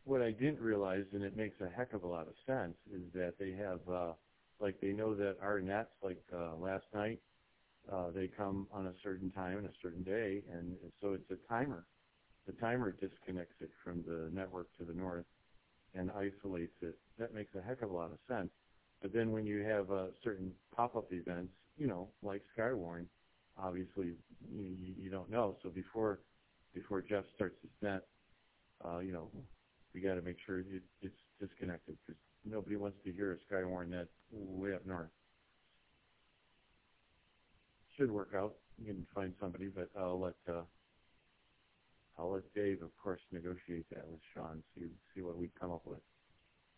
what I didn't realize, and it makes a heck of a lot of sense, is that they have, like they know that our nets, like last night, they come on a certain time and a certain day, and so it's a timer. The timer disconnects it from the network to the north and isolates it. That makes a heck of a lot of sense. But then when you have certain pop-up events, like Skywarn, obviously you don't know. So before Jeff starts his net, we got to make sure it's disconnected because nobody wants to hear a Skywarn net way up north. Should work out. You can find somebody, but I'll let Dave, of course, negotiate that with Sean. See what we come up with.